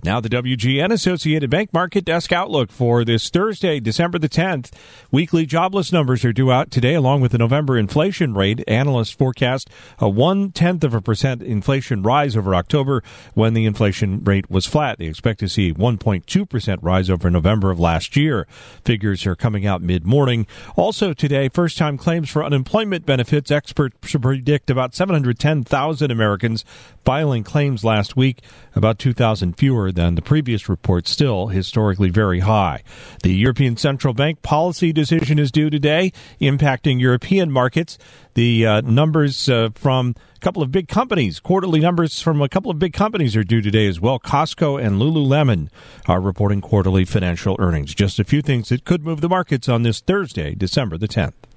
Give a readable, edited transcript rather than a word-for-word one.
Now the WGN Associated Bank Market Desk Outlook for this Thursday, December the 10th. Weekly jobless numbers are due out today, along with the November inflation rate. Analysts forecast a 0.1% inflation rise over October when the inflation rate was flat. They expect to see 1.2% rise over November of last year. Figures are coming out mid-morning. Also today, first-time claims for unemployment benefits. Experts predict about 710,000 Americans filing claims last week, about 2,000 fewer than the previous report, still historically very high. The European Central Bank policy decision is due today, impacting European markets. The numbers from a couple of big companies, quarterly numbers from a couple of big companies are due today as well. Costco and Lululemon are reporting quarterly financial earnings. Just a few things that could move the markets on this Thursday, December the 10th.